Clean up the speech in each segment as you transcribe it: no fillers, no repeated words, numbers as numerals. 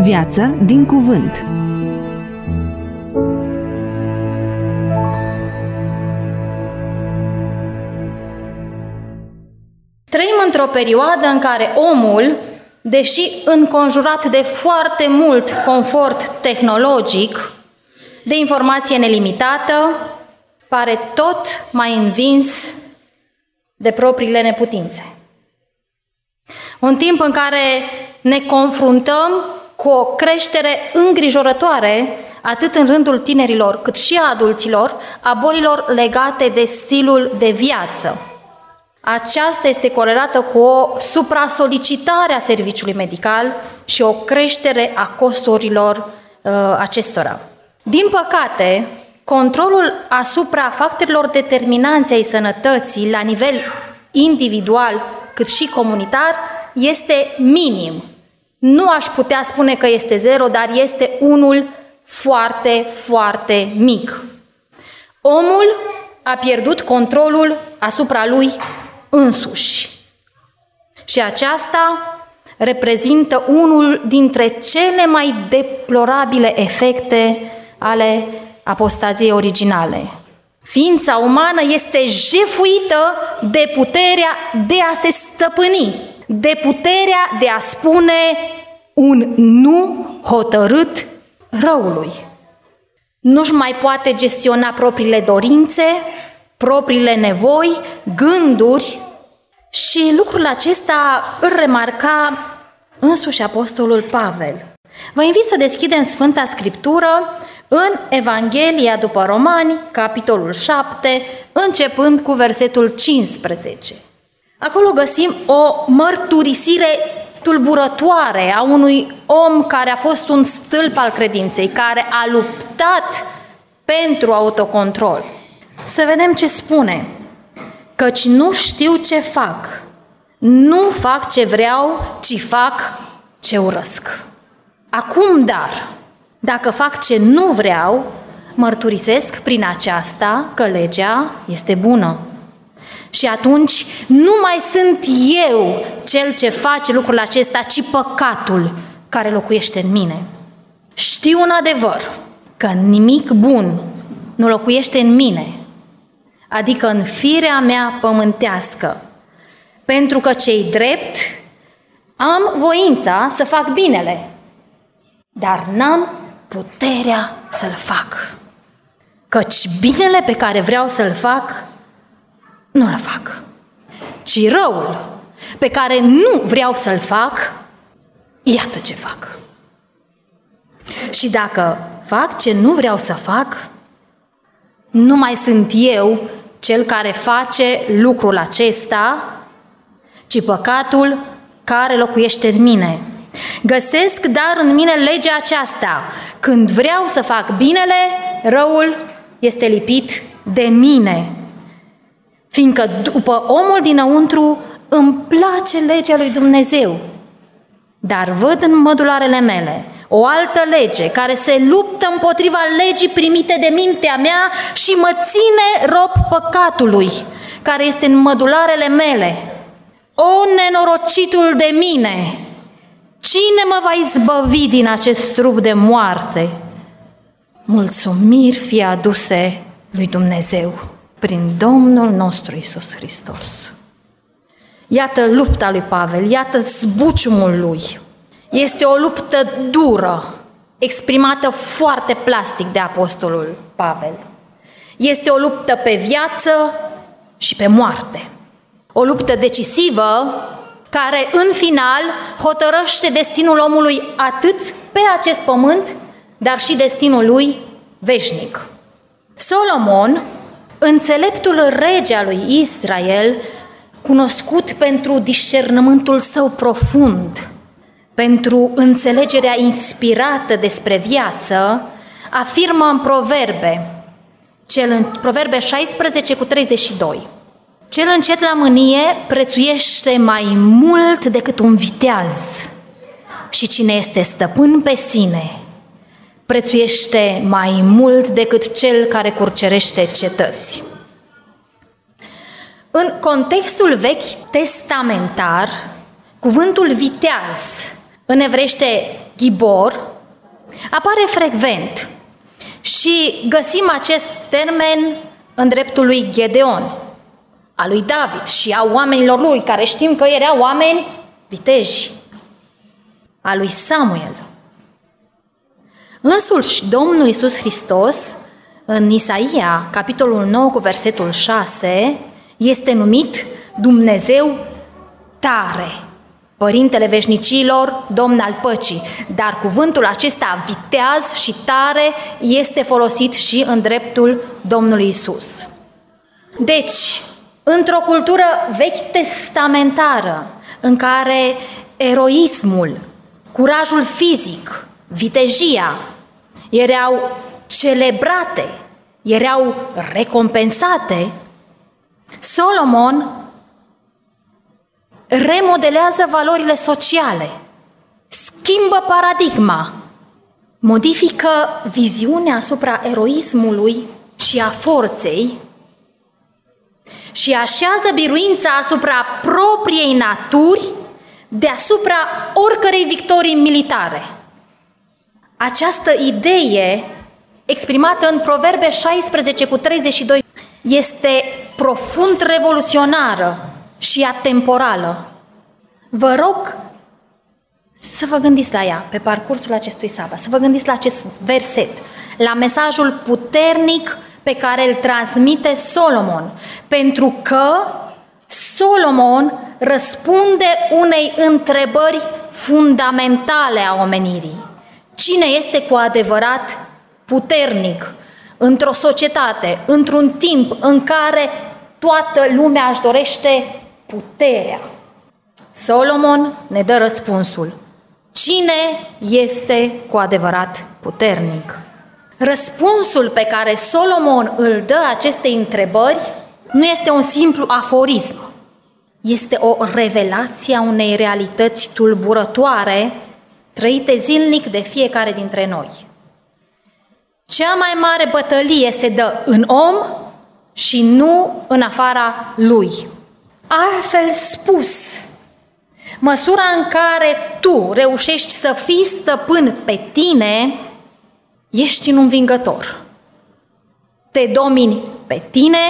Viață din cuvânt. Trăim într-o perioadă în care omul, deși înconjurat de foarte mult confort tehnologic, de informație nelimitată, pare tot mai învins de propriile neputințe. Un timp în care ne confruntăm cu o creștere îngrijorătoare, atât în rândul tinerilor, cât și a adulților, a bolilor legate de stilul de viață. Aceasta este corelată cu o supra-solicitare a serviciului medical și o creștere a costurilor acestora. Din păcate, controlul asupra factorilor determinanți ai sănătății la nivel individual cât și comunitar este minim. Nu aș putea spune că este zero, dar este unul foarte, foarte mic. Omul a pierdut controlul asupra lui însuși. Și aceasta reprezintă unul dintre cele mai deplorabile efecte ale apostaziei originale. Ființa umană este jefuită de puterea de a se stăpâni, de puterea de a spune un nu hotărât răului. Nu-și mai poate gestiona propriile dorințe, propriile nevoi, gânduri și lucrul acesta îl remarca însuși apostolul Pavel. Vă invit să deschidem Sfânta Scriptură în Evanghelia după Romani, capitolul 7, începând cu versetul 15. Acolo găsim o mărturisire tulburătoare a unui om care a fost un stâlp al credinței, care a luptat pentru autocontrol. Să vedem ce spune. Căci nu știu ce fac. Nu fac ce vreau, ci fac ce urăsc. Acum dar, dacă fac ce nu vreau, mărturisesc prin aceasta că legea este bună. Și atunci nu mai sunt eu cel ce face lucrul acesta, ci păcatul care locuiește în mine. Știu un adevăr, că nimic bun nu locuiește în mine, adică în firea mea pământească, pentru că ce-i drept, am voința să fac binele, dar n-am puterea să-l fac. Căci binele pe care vreau să-l fac, nu-l fac, ci răul pe care nu vreau să-l fac, iată ce fac. Și dacă fac ce nu vreau să fac, nu mai sunt eu cel care face lucrul acesta, ci păcatul care locuiește în mine. Găsesc dar în mine legea aceasta: când vreau să fac binele, răul este lipit de mine. Fiindcă după omul dinăuntru îmi place legea lui Dumnezeu, dar văd în mădularele mele o altă lege care se luptă împotriva legii primite de mintea mea și mă ține rob păcatului care este în mădularele mele. O, nenorocitul de mine! Cine mă va izbăvi din acest trup de moarte? Mulțumiri fie aduse lui Dumnezeu prin Domnul nostru Iisus Hristos. Iată lupta lui Pavel, iată zbuciumul lui. Este o luptă dură, exprimată foarte plastic de apostolul Pavel. Este o luptă pe viață și pe moarte. O luptă decisivă care în final hotărăște destinul omului atât pe acest pământ, dar și destinul lui veșnic. Solomon, înțeleptul rege al lui Israel, cunoscut pentru discernământul său profund, pentru înțelegerea inspirată despre viață, afirmă în Proverbe 16 cu 32. Cel încet la mânie prețuiește mai mult decât un viteaz și cine este stăpân pe sine prețuiește mai mult decât cel care curcerește cetăți. În contextul vechi testamentar, cuvântul viteaz în evrește ghibor, apare frecvent și găsim acest termen în dreptul lui Gedeon, a lui David și a oamenilor lui, care știm că erau oameni viteji, a lui Samuel. Însuși Domnul Iisus Hristos, în Isaia, capitolul 9, cu versetul 6, este numit Dumnezeu tare, Părintele veșnicilor, Domn al păcii. Dar cuvântul acesta, viteaz și tare, este folosit și în dreptul Domnului Iisus. Deci, într-o cultură vechi testamentară, în care eroismul, curajul fizic, vitejia erau celebrate, erau recompensate, Solomon remodelează valorile sociale, schimbă paradigma, modifică viziunea asupra eroismului și a forței și așează biruința asupra propriei naturi deasupra oricărei victorii militare. Această idee, exprimată în Proverbe 16 cu 32, este profund revoluționară și atemporală. Vă rog să vă gândiți la ea pe parcursul acestui sabat, să vă gândiți la acest verset, la mesajul puternic pe care îl transmite Solomon, pentru că Solomon răspunde unei întrebări fundamentale a omenirii. Cine este cu adevărat puternic într-o societate, într-un timp în care toată lumea își dorește puterea? Solomon ne dă răspunsul. Cine este cu adevărat puternic? Răspunsul pe care Solomon îl dă acestei întrebări nu este un simplu aforism. Este o revelație a unei realități tulburătoare, trăite zilnic de fiecare dintre noi. Cea mai mare bătălie se dă în om și nu în afara lui. Altfel spus, măsura în care tu reușești să fii stăpân pe tine, ești un învingător. Te domini pe tine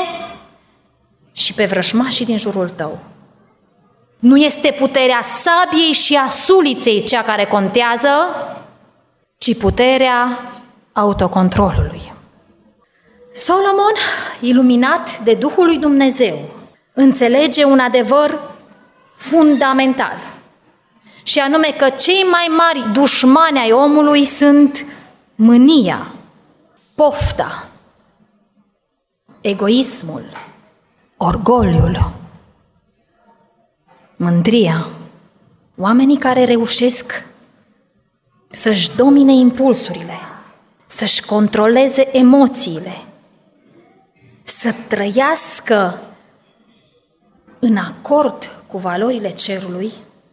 și pe vrăjmașii din jurul tău. Nu este puterea sabiei și a suliței cea care contează, ci puterea autocontrolului. Solomon, iluminat de Duhul lui Dumnezeu, înțelege un adevăr fundamental, și anume că cei mai mari dușmani ai omului sunt mânia, pofta, egoismul, orgoliul, mândria. Oamenii care reușesc să-și domine impulsurile, să-și controleze emoțiile, să trăiască în acord cu valorile cerului,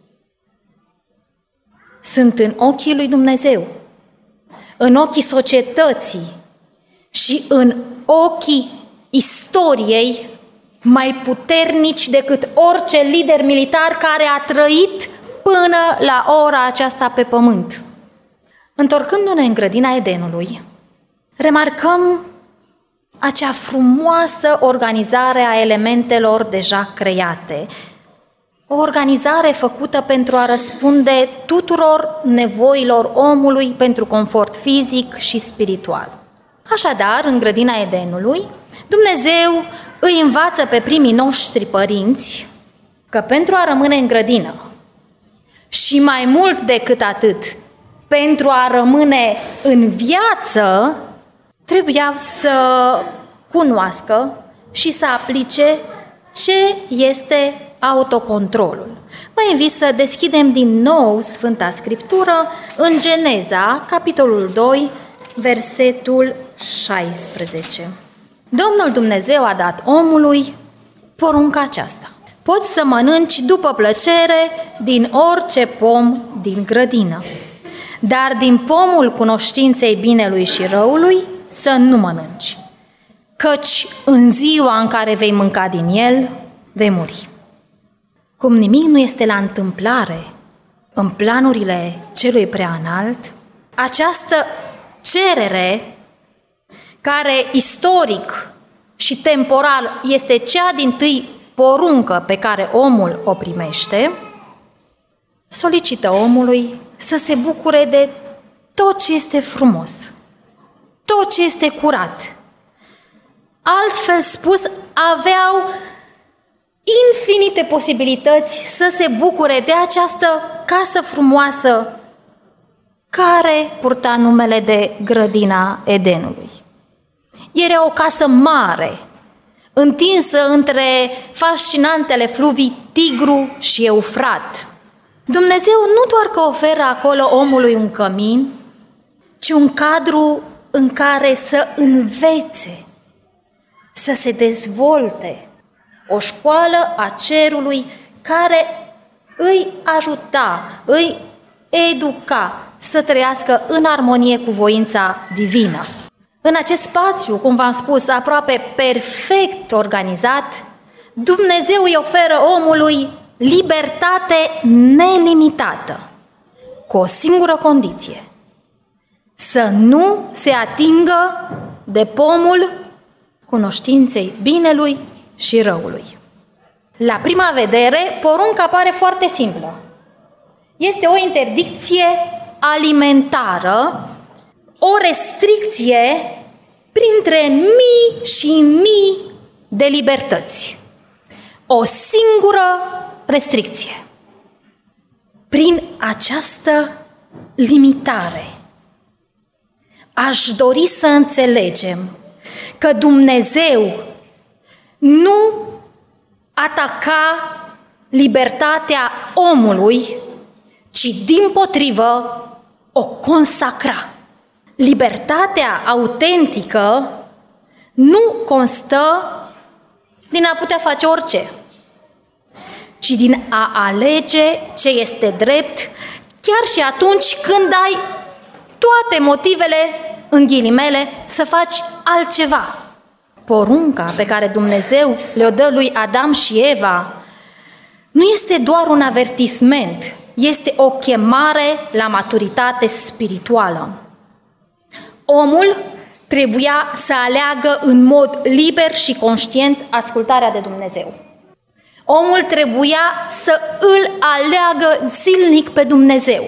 sunt în ochii lui Dumnezeu, în ochii societății și în ochii istoriei mai puternici decât orice lider militar care a trăit până la ora aceasta pe pământ. Întorcându-ne în grădina Edenului, remarcăm acea frumoasă organizare a elementelor deja create, o organizare făcută pentru a răspunde tuturor nevoilor omului pentru confort fizic și spiritual. Așadar, în grădina Edenului, Dumnezeu îi învață pe primii noștri părinți că pentru a rămâne în grădină și mai mult decât atât, pentru a rămâne în viață, trebuia să cunoască și să aplice ce este autocontrolul. Vă invit să deschidem din nou Sfânta Scriptură în Geneza, capitolul 2, versetul 16. Domnul Dumnezeu a dat omului porunca aceasta: poți să mănânci după plăcere din orice pom din grădină, dar din pomul cunoștinței binelui și răului să nu mănânci, căci în ziua în care vei mânca din el, vei muri. Cum nimic nu este la întâmplare în planurile celui prea înalt, această cerere care istoric și temporal este cea dintâi poruncă pe care omul o primește, solicită omului să se bucure de tot ce este frumos, tot ce este curat. Altfel spus, aveau infinite posibilități să se bucure de această casă frumoasă care purta numele de Grădina Edenului. Era o casă mare, întinsă între fascinantele fluvii Tigru și Eufrat. Dumnezeu nu doar că oferă acolo omului un cămin, ci un cadru în care să învețe, să se dezvolte, o școală a cerului care îi ajuta, îi educa să trăiască în armonie cu voința divină. În acest spațiu, cum v-am spus, aproape perfect organizat, Dumnezeu îi oferă omului libertate nelimitată, cu o singură condiție: să nu se atingă de pomul cunoștinței binelui și răului. La prima vedere, porunca pare foarte simplă. Este o interdicție alimentară, o restricție printre mii și mii de libertăți. O singură restricție. Prin această limitare, aș dori să înțelegem că Dumnezeu nu ataca libertatea omului, ci dimpotrivă o consacra. Libertatea autentică nu constă din a putea face orice, ci din a alege ce este drept, chiar și atunci când ai toate motivele, în ghilimele, să faci altceva. Porunca pe care Dumnezeu le-o dă lui Adam și Eva nu este doar un avertisment, este o chemare la maturitate spirituală. Omul trebuia să aleagă în mod liber și conștient ascultarea de Dumnezeu. Omul trebuia să îl aleagă zilnic pe Dumnezeu.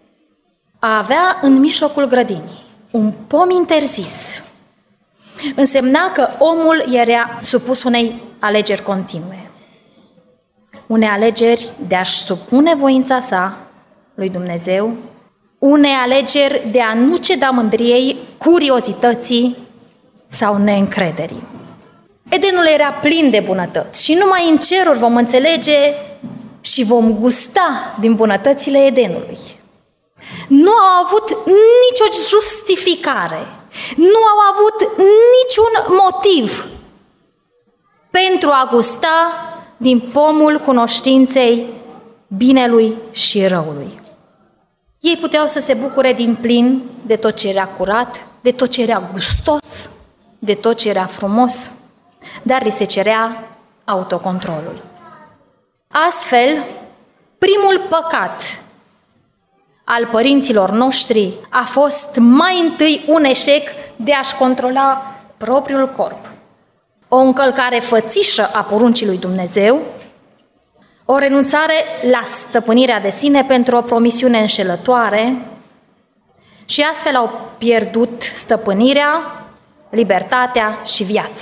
A avea în mijlocul grădinii un pom interzis însemna că omul era supus unei alegeri continue. Unei alegeri de a-și supune voința sa lui Dumnezeu, unei alegeri de a nu ceda mândriei, curiozității sau neîncrederii. Edenul era plin de bunătăți și numai în ceruri vom înțelege și vom gusta din bunătățile Edenului. Nu au avut nicio justificare, nu au avut niciun motiv pentru a gusta din pomul cunoștinței binelui și răului. Ei puteau să se bucure din plin de tot ce era curat, de tot ce era gustos, de tot ce era frumos, dar li se cerea autocontrolul. Astfel, primul păcat al părinților noștri a fost mai întâi un eșec de a-și controla propriul corp. O încălcare fățișă a poruncii lui Dumnezeu, o renunțare la stăpânirea de sine pentru o promisiune înșelătoare și astfel au pierdut stăpânirea, libertatea și viața.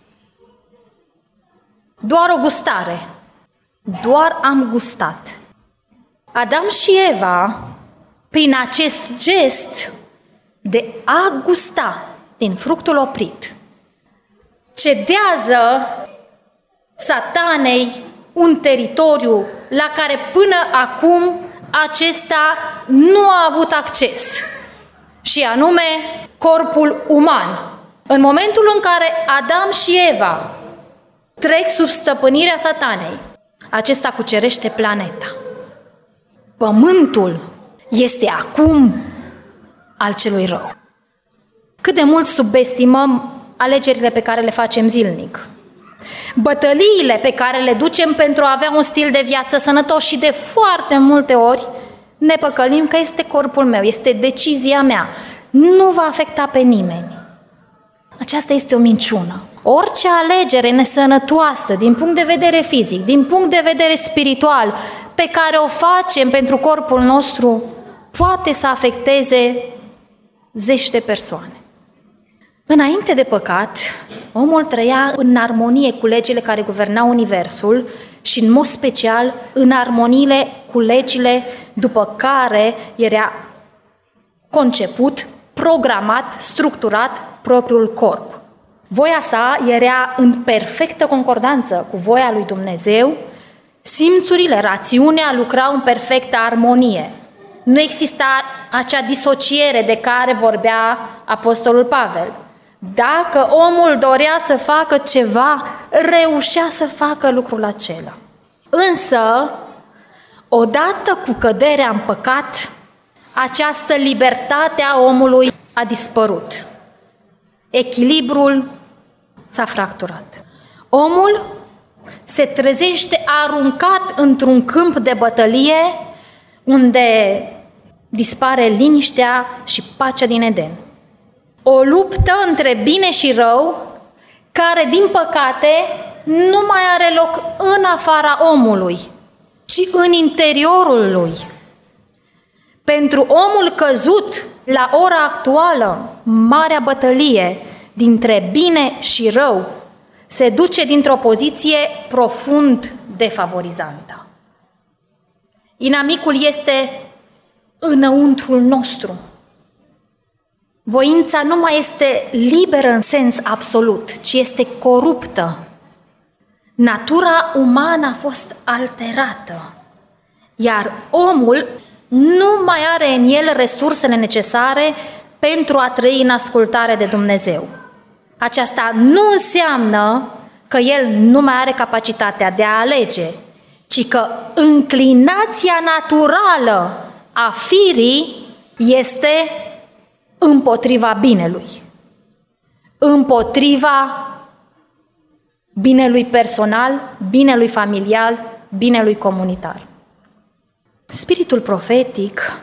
Doar o gustare, doar am gustat. Adam și Eva, prin acest gest de a gusta din fructul oprit, cedează Satanei un teritoriu la care până acum acesta nu a avut acces, și anume corpul uman. În momentul în care Adam și Eva trec sub stăpânirea Satanei, acesta cucerește planeta. Pământul este acum al celui rău. Cât de mult subestimăm alegerile pe care le facem zilnic, bătăliile pe care le ducem pentru a avea un stil de viață sănătos și de foarte multe ori ne păcălim că este corpul meu, este decizia mea, nu va afecta pe nimeni. Aceasta este o minciună. Orice alegere nesănătoasă din punct de vedere fizic, din punct de vedere spiritual, pe care o facem pentru corpul nostru, poate să afecteze zeci de persoane. Înainte de păcat, omul trăia în armonie cu legile care guvernau universul și, în mod special, în armoniile cu legile după care era conceput, programat, structurat propriul corp. Voia sa era în perfectă concordanță cu voia lui Dumnezeu, simțurile, rațiunea lucrau în perfectă armonie. Nu exista acea disociere de care vorbea Apostolul Pavel. Dacă omul dorea să facă ceva, reușea să facă lucrul acela. Însă, odată cu căderea în păcat, această libertate a omului a dispărut. Echilibrul s-a fracturat. Omul se trezește aruncat într-un câmp de bătălie unde dispare liniștea și pacea din Eden. O luptă între bine și rău, care, din păcate, nu mai are loc în afara omului, ci în interiorul lui. Pentru omul căzut, la ora actuală, marea bătălie dintre bine și rău se duce dintr-o poziție profund defavorizantă. Inamicul este înăuntrul nostru. Voința nu mai este liberă în sens absolut, ci este coruptă. Natura umană a fost alterată, iar omul nu mai are în el resursele necesare pentru a trăi în ascultare de Dumnezeu. Aceasta nu înseamnă că el nu mai are capacitatea de a alege, ci că înclinația naturală a firii este împotriva binelui, împotriva binelui personal, binelui familial, binelui comunitar. Spiritul profetic,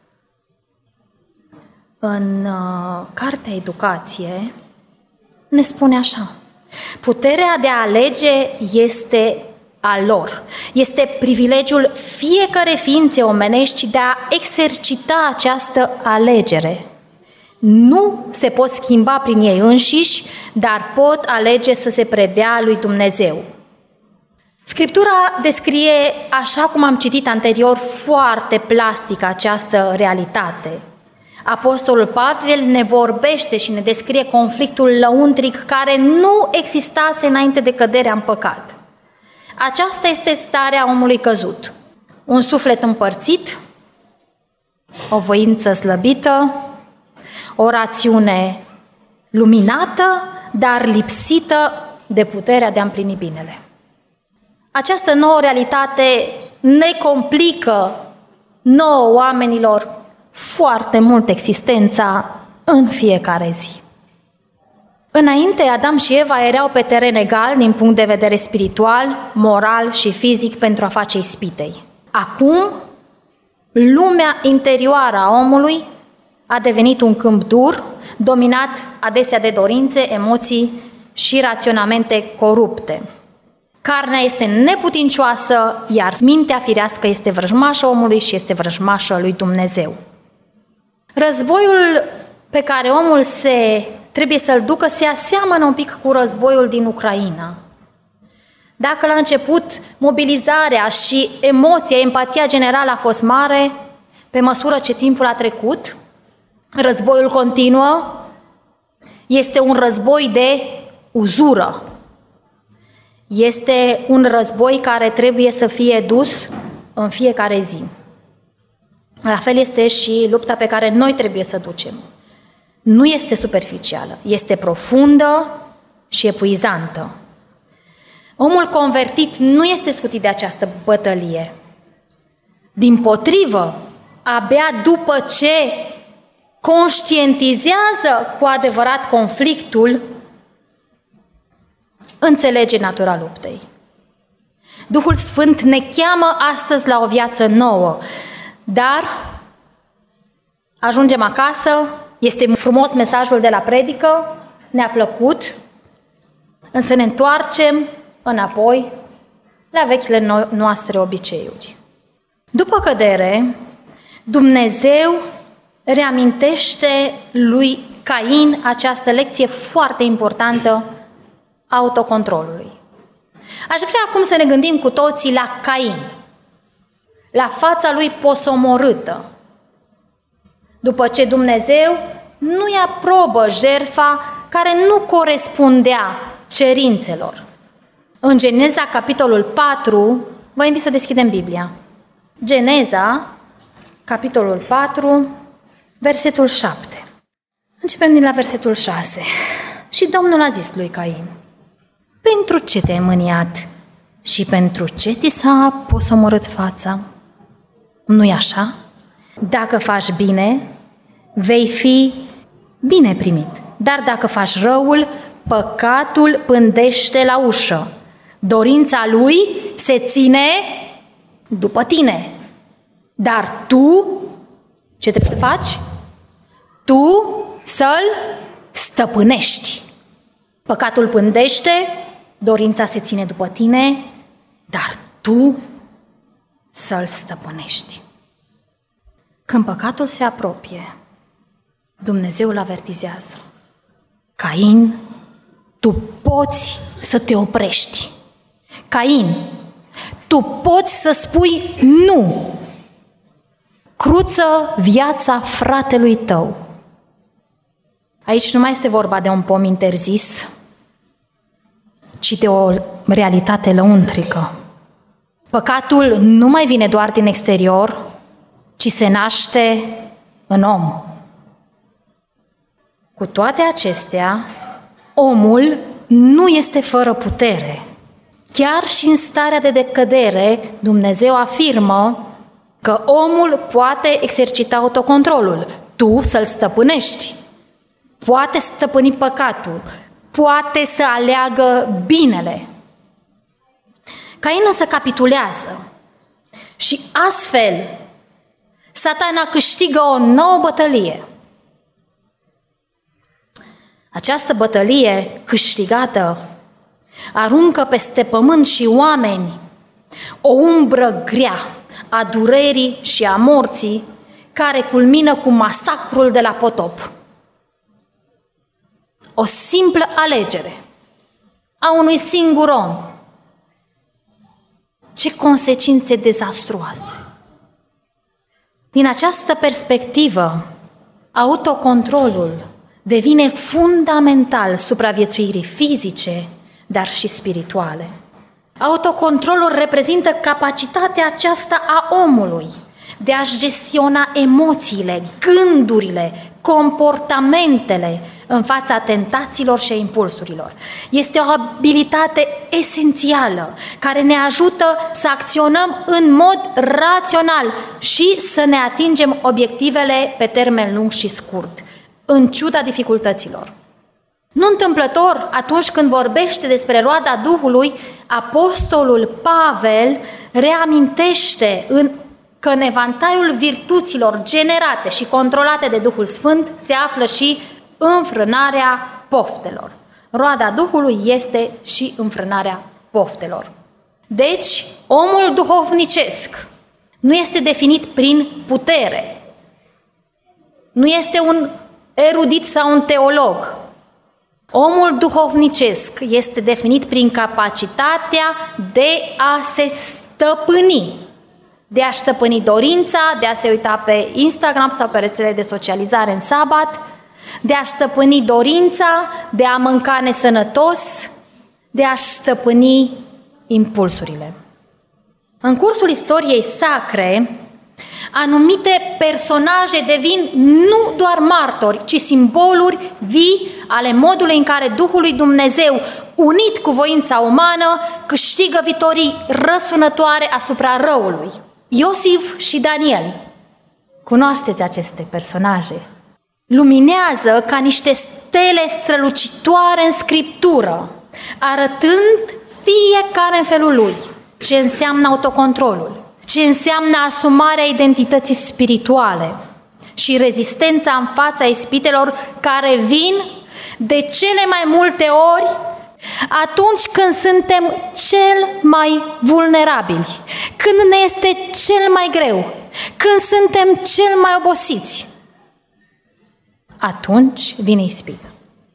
în Cartea Educație, ne spune așa: puterea de a alege este a lor. Este privilegiul fiecărei ființe omenești de a exercita această alegere. Nu se pot schimba prin ei înșiși, dar pot alege să se predea lui Dumnezeu. Scriptura descrie, așa cum am citit anterior, foarte plastic această realitate. Apostolul Pavel ne vorbește și ne descrie conflictul lăuntric care nu existase înainte de căderea în păcat. Aceasta este starea omului căzut. Un suflet împărțit, o voință slăbită, o rațiune luminată, dar lipsită de puterea de a împlini binele. Această nouă realitate ne complică nouă oamenilor foarte mult existența în fiecare zi. Înainte, Adam și Eva erau pe teren egal din punct de vedere spiritual, moral și fizic pentru a face ispitei. Acum, lumea interioară a omului a devenit un câmp dur, dominat adesea de dorințe, emoții și raționamente corupte. Carnea este neputincioasă, iar mintea firească este vrăjmașă omului și este vrăjmașă lui Dumnezeu. Războiul pe care omul trebuie să-l ducă se aseamănă un pic cu războiul din Ucraina. Dacă la început mobilizarea și emoția, empatia generală a fost mare, pe măsură ce timpul a trecut, războiul continuă, este un război de uzură. Este un război care trebuie să fie dus în fiecare zi. La fel este și lupta pe care noi trebuie să ducem. Nu este superficială, este profundă și epuizantă. Omul convertit nu este scutit de această bătălie. Dimpotrivă, abia după ce conștientizează cu adevărat conflictul, înțelege natura luptei. Duhul Sfânt ne cheamă astăzi la o viață nouă. Dar ajungem acasă, este frumos mesajul de la predică, ne-a plăcut, însă ne întoarcem înapoi la vechile noastre obiceiuri. După cădere, Dumnezeu reamintește lui Cain această lecție foarte importantă a autocontrolului. Aș vrea acum să ne gândim cu toții la Cain, la fața lui posomorâtă, după ce Dumnezeu nu-i aprobă jertfa care nu corespundea cerințelor. În Geneza, capitolul 4, vă invit să deschidem Biblia. Geneza, capitolul 4, versetul 7. Începem din la versetul 6. Și Domnul a zis lui Cain: pentru ce te-ai mâniat și pentru ce ți s-a posomorât fața? Nu-i așa? Dacă faci bine, vei fi bine primit. Dar dacă faci răul, păcatul pândește la ușă. Dorința lui se ține după tine. Dar tu, ce trebuie să faci? Tu să-l stăpânești. Păcatul pândește, dorința se ține după tine, dar tu să-l stăpânești. Când păcatul se apropie, Dumnezeu îl avertizează: Cain, tu poți să te oprești. Cain, tu poți să spui nu. Cruță viața fratelui tău. Aici nu mai este vorba de un pom interzis, ci de o realitate lăuntrică. Păcatul nu mai vine doar din exterior, ci se naște în om. Cu toate acestea, omul nu este fără putere. Chiar și în starea de decădere, Dumnezeu afirmă că omul poate exercita autocontrolul, tu să-l stăpânești. Poate stăpâni păcatul, poate să aleagă binele. Cain însă capitulează și astfel Satana câștigă o nouă bătălie. Această bătălie câștigată aruncă peste pământ și oameni o umbră grea a durerii și a morții, care culmină cu masacrul de la potop. O simplă alegere a unui singur om. Ce consecințe dezastruoase! Din această perspectivă, autocontrolul devine fundamental supraviețuirii fizice, dar și spirituale. Autocontrolul reprezintă capacitatea aceasta a omului de a-și gestiona emoțiile, gândurile, comportamentele în fața tentațiilor și a impulsurilor. Este o abilitate esențială care ne ajută să acționăm în mod rațional și să ne atingem obiectivele pe termen lung și scurt, în ciuda dificultăților. Nu întâmplător, atunci când vorbește despre roada Duhului, apostolul Pavel reamintește că în evantaiul virtuților generate și controlate de Duhul Sfânt se află și înfrânarea poftelor. Roada Duhului este și înfrânarea poftelor. Deci, omul duhovnicesc nu este definit prin putere. Nu este un erudit sau un teolog. Omul duhovnicesc este definit prin capacitatea de a se stăpâni, de a stăpâni dorința, de a se uita pe Instagram sau pe rețele de socializare în sabat, de a stăpâni dorința, de a mânca nesănătos, de a stăpâni impulsurile. În cursul istoriei sacre, anumite personaje devin nu doar martori, ci simboluri vii ale modului în care Duhul lui Dumnezeu, unit cu voința umană, câștigă victorii răsunătoare asupra răului. Iosif și Daniel, cunoașteți aceste personaje, luminează ca niște stele strălucitoare în Scriptură, arătând fiecare în felul lui ce înseamnă autocontrolul. ce înseamnă asumarea identității spirituale și rezistența în fața ispitelor care vin de cele mai multe ori atunci când suntem cel mai vulnerabili, când ne este cel mai greu, când suntem cel mai obosiți. Atunci vine ispită.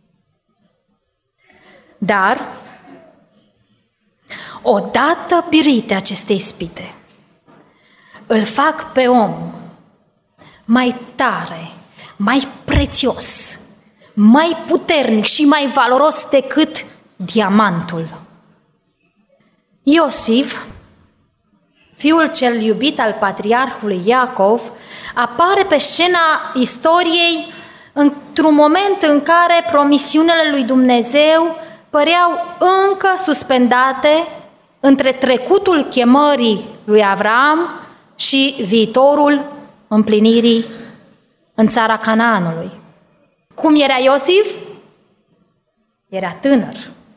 Dar, odată birite aceste ispite, îl fac pe om mai tare, mai prețios, mai puternic și mai valoros decât diamantul. Iosif, fiul cel iubit al patriarhului Iacov, apare pe scena istoriei într-un moment în care promisiunile lui Dumnezeu păreau încă suspendate între trecutul chemării lui Avram și viitorul împlinirii în țara Canaanului. Cum era Iosif? Era tânăr.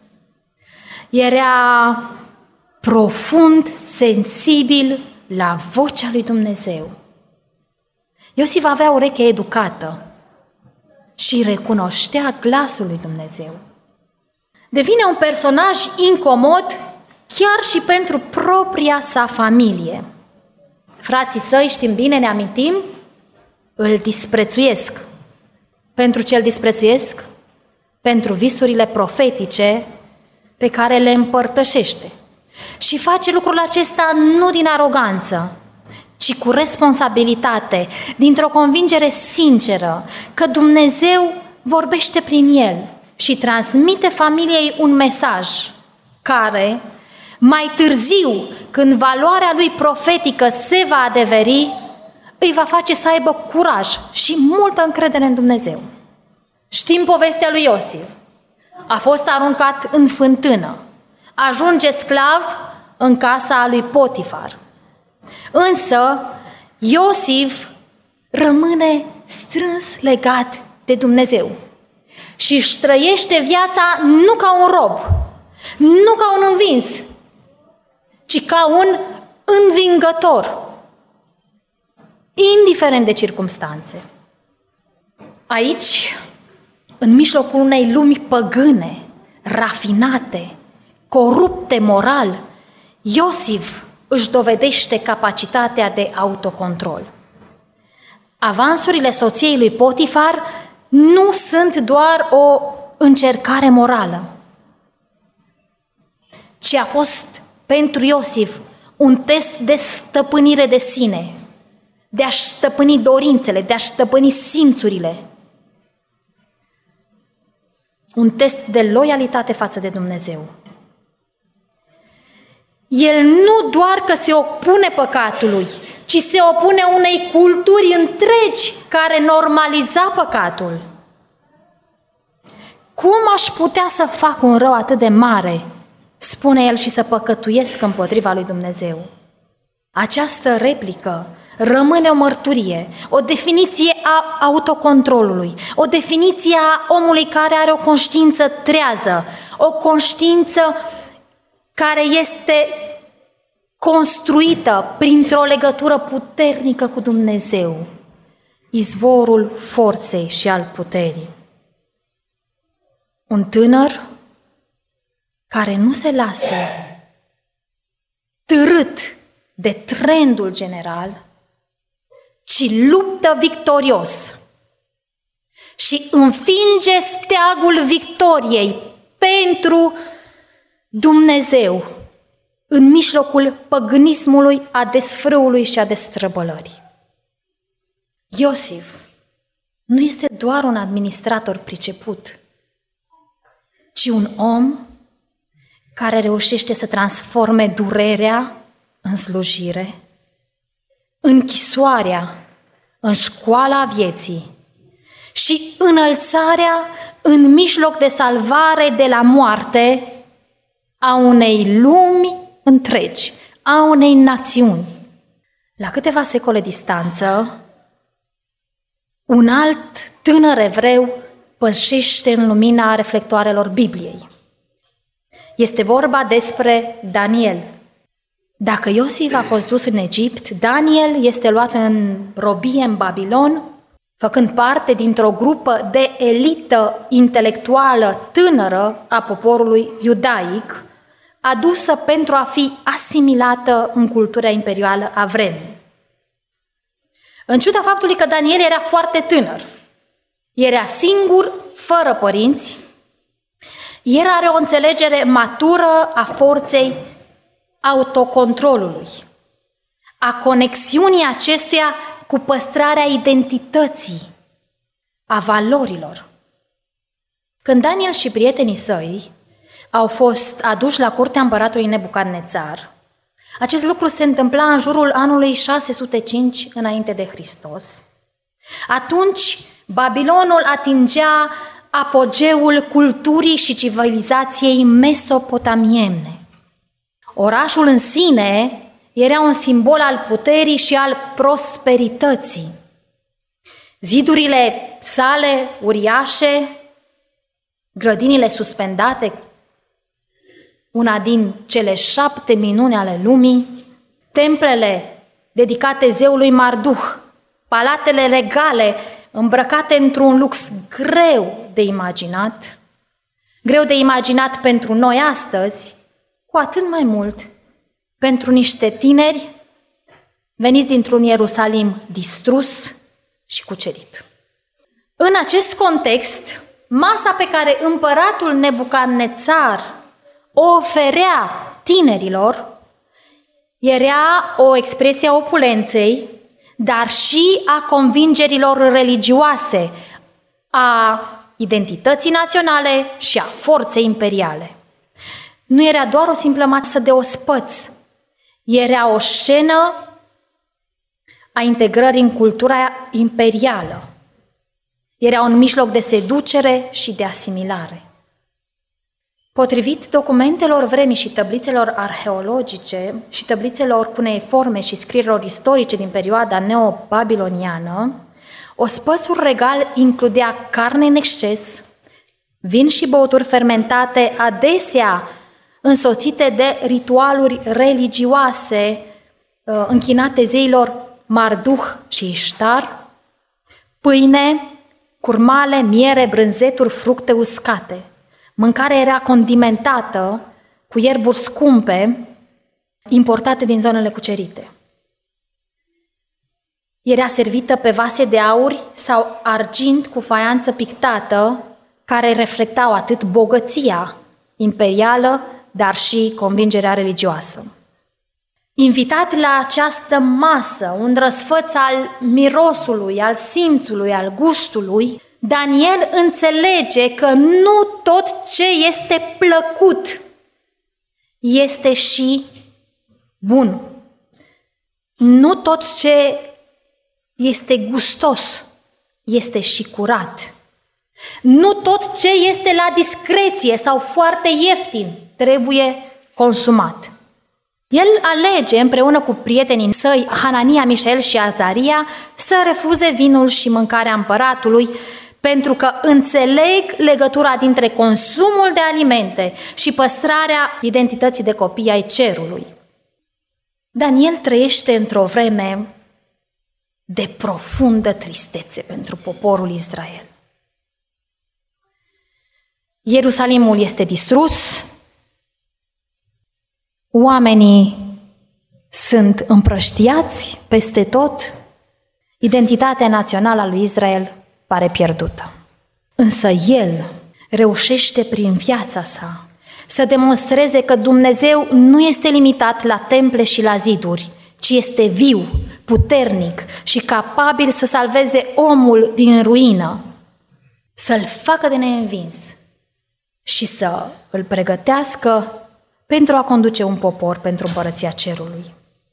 Era profund sensibil la vocea lui Dumnezeu. Iosif avea ureche educată și recunoștea glasul lui Dumnezeu. Devine un personaj incomod chiar și pentru propria sa familie. Frații săi, știm bine, ne amintim, îl disprețuiesc. Pentru ce îl disprețuiesc? Pentru visurile profetice pe care le împărtășește. Și face lucrul acesta nu din aroganță, ci cu responsabilitate, dintr-o convingere sinceră că Dumnezeu vorbește prin el și transmite familiei un mesaj care, mai târziu, când valoarea lui profetică se va adeveri, îi va face să aibă curaj și multă încredere în Dumnezeu. Știm povestea lui Iosif. A fost aruncat în fântână. Ajunge sclav în casa lui Potifar. Însă, Iosif rămâne strâns legat de Dumnezeu și își trăiește viața nu ca un rob, nu ca un învins, ci ca un învingător, indiferent de circumstanțe. Aici, în mijlocul unei lumi păgâne, rafinate, corupte moral, Iosif își dovedește capacitatea de autocontrol. Avansurile soției lui Potifar nu sunt doar o încercare morală, ci a fost pentru Iosif un test de stăpânire de sine, de a-și stăpâni dorințele, de a-și stăpâni simțurile. Un test de loialitate față de Dumnezeu. El nu doar că se opune păcatului, ci se opune unei culturi întregi care normaliza păcatul. Cum aș putea să fac un rău atât de mare, spune el, și să păcătuiesc împotriva lui Dumnezeu? Această replică rămâne o mărturie, o definiție a autocontrolului, o definiție a omului care are o conștiință trează, o conștiință care este construită printr-o legătură puternică cu Dumnezeu, izvorul forței și al puterii. Un tânăr care nu se lasă târât de trendul general, ci luptă victorios și înfinge steagul victoriei pentru Dumnezeu în mijlocul păgânismului, a desfrâului și a destrăbălării. Iosif nu este doar un administrator priceput, ci un om care reușește să transforme durerea în slujire, închisoarea în școala vieții și înălțarea în mijloc de salvare de la moarte a unei lumi întregi, a unei națiuni. La câteva secole distanță, un alt tânăr evreu pășește în lumina reflectoarelor Bibliei. Este vorba despre Daniel. Dacă Iosif a fost dus în Egipt, Daniel este luat în robie în Babilon, făcând parte dintr-o grupă de elită intelectuală tânără a poporului iudaic, adusă pentru a fi asimilată în cultura imperială a vremii. În ciuda faptului că Daniel era foarte tânăr, era singur, fără părinți, el are o înțelegere matură a forței autocontrolului, a conexiunii acestuia cu păstrarea identității, a valorilor. Când Daniel și prietenii săi au fost aduși la curtea împăratului Nebucadnețar, acest lucru se întâmpla în jurul anului 605 înainte de Hristos. Atunci, Babilonul atingea apogeul culturii și civilizației mesopotamiene. Orașul în sine era un simbol al puterii și al prosperității. Zidurile sale uriașe, grădinile suspendate, una din cele 7 minuni ale lumii, templele dedicate zeului Marduh, palatele regale îmbrăcate într-un lux greu de imaginat pentru noi astăzi, cu atât mai mult pentru niște tineri veniți dintr-un Ierusalim distrus și cucerit. În acest context, masa pe care împăratul Nebucadnețar o oferea tinerilor era o expresie a opulenței, dar și a convingerilor religioase, a identității naționale și a forței imperiale. Nu era doar o simplă masă de ospăți, era o scenă a integrării în cultura imperială. Era un mijloc de seducere și de asimilare. Potrivit documentelor vremii și tablițelor arheologice și tablițelor cuneiforme și scrierilor istorice din perioada neo-babiloniană, ospățul regal includea carne în exces, vin și băuturi fermentate, adesea însoțite de ritualuri religioase închinate zeilor Marduh și Ishtar, pâine, curmale, miere, brânzeturi, fructe uscate. Mâncarea era condimentată cu ierburi scumpe importate din zonele cucerite. Era servită pe vase de aur sau argint cu faianță pictată, care reflectau atât bogăția imperială, dar și convingerea religioasă. Invitat la această masă, un răsfăț al mirosului, al simțului, al gustului, Daniel înțelege că nu tot ce este plăcut este și bun. Nu tot ce este gustos este și curat. Nu tot ce este la discreție sau foarte ieftin trebuie consumat. El alege împreună cu prietenii săi, Hanania, Mișael și Azaria, să refuze vinul și mâncarea împăratului, pentru că înțeleg legătura dintre consumul de alimente și păstrarea identității de copii ai cerului. Daniel trăiește într-o vreme de profundă tristețe pentru poporul Israel. Ierusalimul este distrus, oamenii sunt împrăștiați peste tot, identitatea națională a lui Israel pare pierdută. Însă el reușește prin viața sa să demonstreze că Dumnezeu nu este limitat la temple și la ziduri, ci este viu, puternic și capabil să salveze omul din ruină, să-l facă de neînvins și să îl pregătească pentru a conduce un popor pentru împărăția cerului.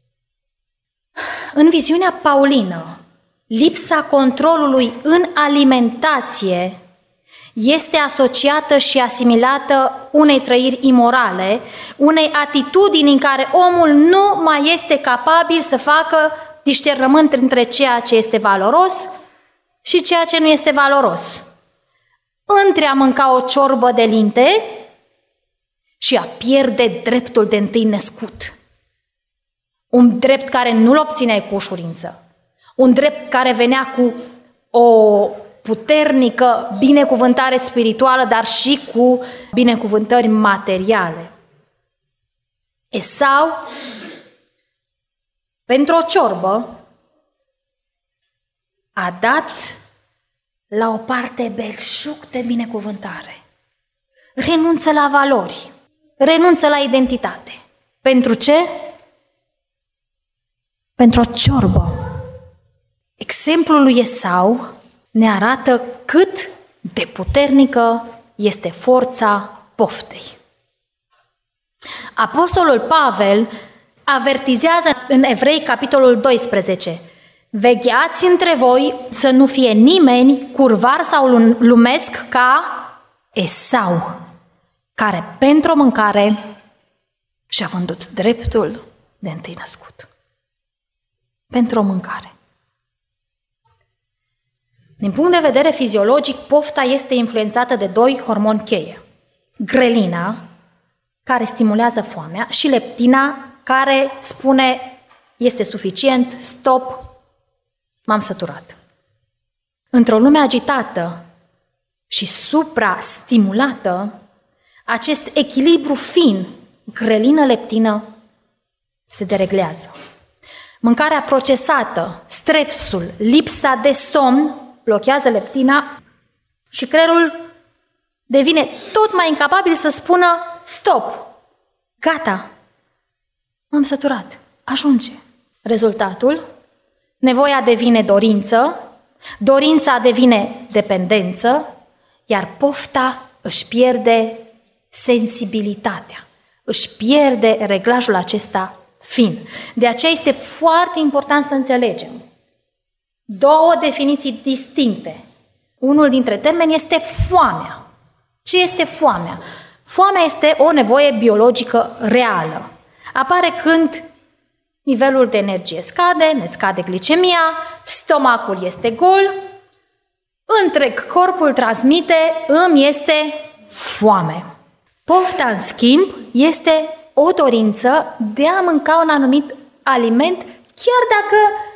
În viziunea paulină, lipsa controlului în alimentație este asociată și asimilată unei trăiri imorale, unei atitudini în care omul nu mai este capabil să facă discernământ între ceea ce este valoros și ceea ce nu este valoros, între a mânca o ciorbă de linte și a pierde dreptul de întâi născut. Un drept care nu-l obțineai cu ușurință. Un drept care venea cu o puternică binecuvântare spirituală, dar și cu binecuvântări materiale. Esau, pentru o ciorbă, a dat la o parte belșug de binecuvântare. Renunță la valori, renunță la identitate. Pentru ce? Pentru o ciorbă. Exemplul lui Esau ne arată cât de puternică este forța poftei. Apostolul Pavel avertizează în Evrei, capitolul 12: vegheați între voi să nu fie nimeni curvar sau lumesc ca Esau, care pentru o mâncare și-a vândut dreptul de întâi născut. Pentru o mâncare. Din punct de vedere fiziologic, pofta este influențată de doi hormoni cheie. Grelina, care stimulează foamea, și leptina, care spune este suficient, stop, m-am săturat. Într-o lume agitată și supra-stimulată, acest echilibru fin, grelină-leptină, se dereglează. Mâncarea procesată, stresul, lipsa de somn blochează leptina și creierul devine tot mai incapabil să spună stop, gata, m-am săturat, ajunge. Rezultatul? Nevoia devine dorință, dorința devine dependență, iar pofta își pierde sensibilitatea, își pierde reglajul acesta fin. De aceea este foarte important să înțelegem două definiții distincte. Unul dintre termeni este foamea. Ce este foamea? Foamea este o nevoie biologică reală. Apare când nivelul de energie scade, ne scade glicemia, stomacul este gol, întreg corpul transmite, îmi este foame. Pofta, în schimb, este o dorință de a mânca un anumit aliment, chiar dacă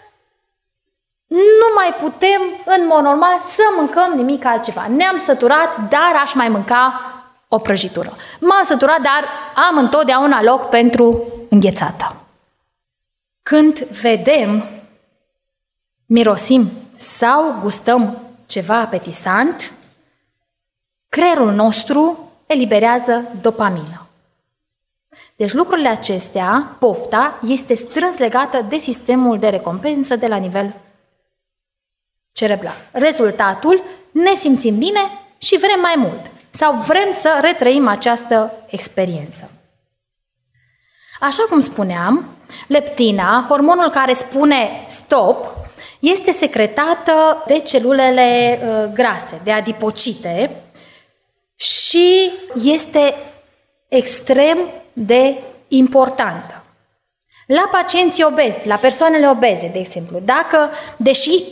nu mai putem, în mod normal, să mâncăm nimic altceva. Ne-am săturat, dar aș mai mânca o prăjitură. M-am săturat, dar am întotdeauna loc pentru înghețată. Când vedem, mirosim sau gustăm ceva apetisant, creierul nostru eliberează dopamină. Deci lucrurile acestea, pofta, este strâns legată de sistemul de recompensă de la nivel cerebral. Rezultatul, ne simțim bine și vrem mai mult sau vrem să retrăim această experiență. Așa cum spuneam, leptina, hormonul care spune stop, este secretată de celulele grase, de adipocite și este extrem de importantă. La pacienții obezi, la persoanele obeze, de exemplu, deși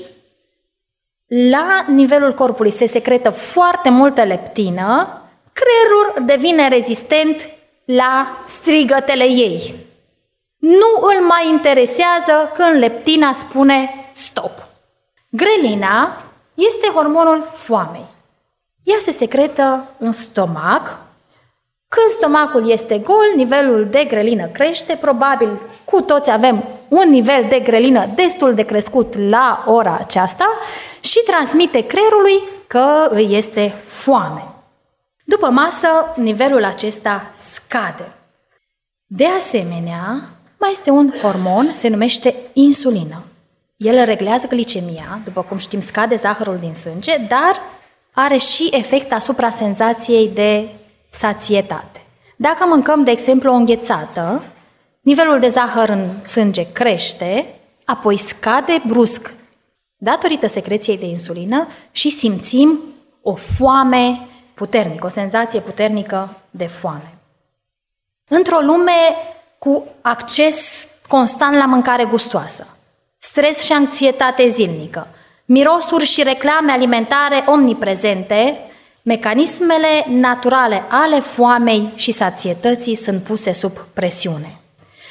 la nivelul corpului se secretă foarte multă leptină, creierul devine rezistent la strigătele ei. Nu îl mai interesează când leptina spune stop. Grelina este hormonul foamei. Ea se secretă în stomac. Când stomacul este gol, nivelul de grelină crește. Probabil cu toți avem un nivel de grelină destul de crescut la ora aceasta și transmite creierului că îi este foame. După masă, nivelul acesta scade. De asemenea, mai este un hormon, se numește insulină. El reglează glicemia, după cum știm, scade zahărul din sânge, dar are și efect asupra senzației de sațietate. Dacă mâncăm, de exemplu, o înghețată, nivelul de zahăr în sânge crește, apoi scade brusc datorită secreției de insulină și simțim o foame puternică, o senzație puternică de foame. Într-o lume cu acces constant la mâncare gustoasă, stres și anxietate zilnică, mirosuri și reclame alimentare omniprezente, mecanismele naturale ale foamei și sațietății sunt puse sub presiune.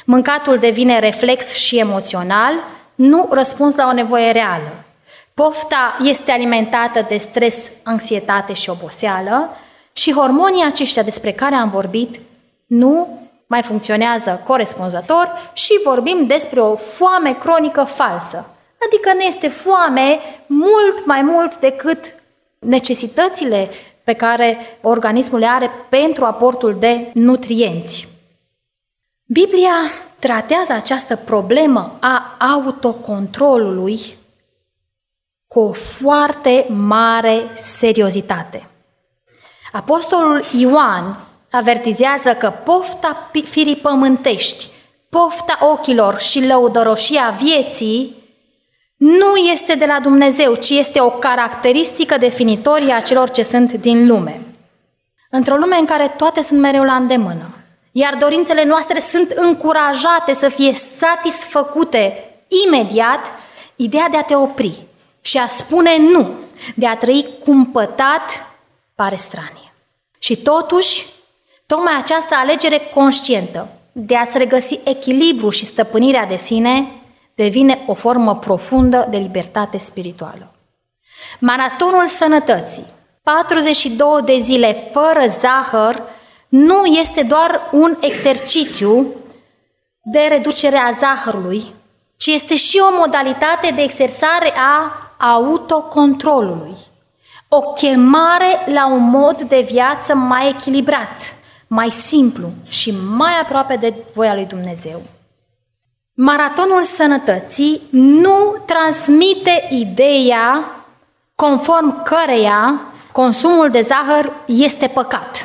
Mâncatul devine reflex și emoțional, nu răspuns la o nevoie reală. Pofta este alimentată de stres, anxietate și oboseală și hormonii aceștia despre care am vorbit nu mai funcționează corespunzător și vorbim despre o foame cronică falsă. Adică ne este foame mult mai mult decât necesitățile pe care organismul le are pentru aportul de nutrienți. Biblia tratează această problemă a autocontrolului cu o foarte mare seriozitate. Apostolul Ioan avertizează că pofta firii pământești, pofta ochilor și lăudăroșia vieții nu este de la Dumnezeu, ci este o caracteristică definitorie a celor ce sunt din lume. Într-o lume în care toate sunt mereu la îndemână, iar dorințele noastre sunt încurajate să fie satisfăcute imediat, ideea de a te opri și a spune nu, de a trăi cumpătat, pare stranie. Și totuși, tocmai această alegere conștientă de a-ți regăsi echilibru și stăpânirea de sine devine o formă profundă de libertate spirituală. Maratonul sănătății, 42 de zile fără zahăr, nu este doar un exercițiu de reducere a zahărului, ci este și o modalitate de exersare a autocontrolului. O chemare la un mod de viață mai echilibrat, mai simplu și mai aproape de voia lui Dumnezeu. Maratonul sănătății nu transmite ideea conform căreia consumul de zahăr este păcat,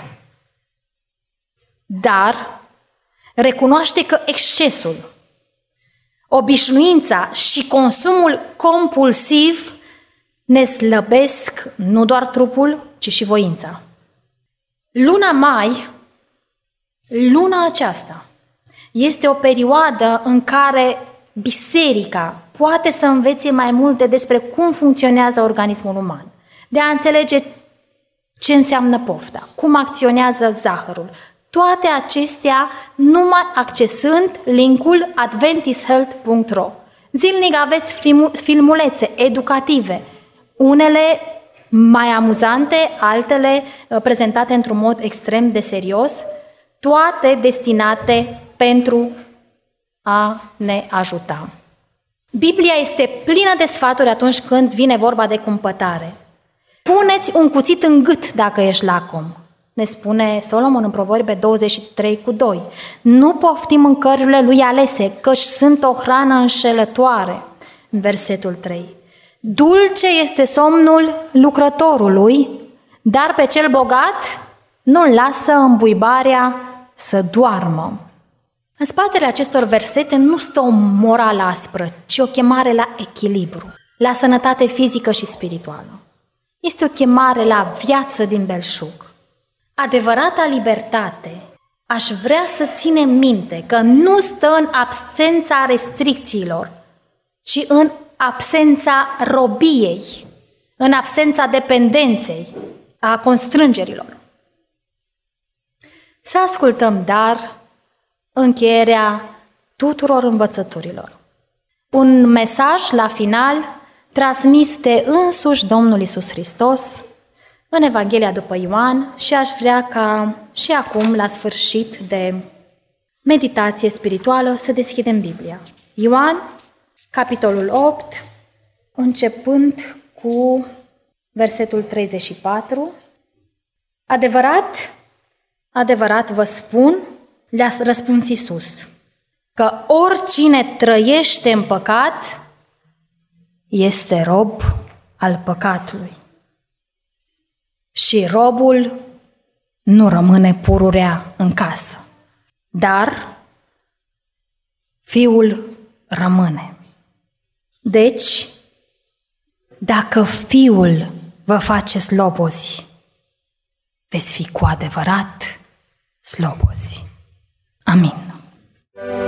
dar recunoaște că excesul, obișnuința și consumul compulsiv ne slăbesc nu doar trupul, ci și voința. Luna mai, luna aceasta, este o perioadă în care biserica poate să învețe mai multe despre cum funcționează organismul uman, de a înțelege ce înseamnă pofta, cum acționează zahărul. Toate acestea numai accesând linkul adventisthealth.ro. Zilnic aveți filmulețe educative, unele mai amuzante, altele prezentate într-un mod extrem de serios, toate destinate pentru a ne ajuta. Biblia este plină de sfaturi atunci când vine vorba de cumpătare. Puneți un cuțit în gât dacă ești lacom, ne spune Solomon în Proverbe 23:2. Nu poftim mâncărurile lui alese, căci sunt o hrană înșelătoare, în versetul 3. Dulce este somnul lucrătorului, dar pe cel bogat nu-l lasă îmbuibarea să doarmă. În spatele acestor versete nu stă o morală aspră, ci o chemare la echilibru, la sănătate fizică și spirituală. Este o chemare la viață din belșug. Adevărata libertate, aș vrea să ținem minte că nu stă în absența restricțiilor, ci în absența robiei, în absența dependenței, a constrângerilor. Să ascultăm, dar, încheierea tuturor învățăturilor. Un mesaj la final transmis de însuși Domnul Iisus Hristos în Evanghelia după Ioan și aș vrea ca și acum, la sfârșit de meditație spirituală, să deschidem Biblia. Ioan, capitolul 8, începând cu versetul 34. Adevărat, adevărat vă spun, le-a răspuns Iisus, că oricine trăiește în păcat este rob al păcatului. Și robul nu rămâne pururea în casă, dar fiul rămâne. Deci, dacă fiul vă face slobozi, veți fi cu adevărat slobozi. Amin.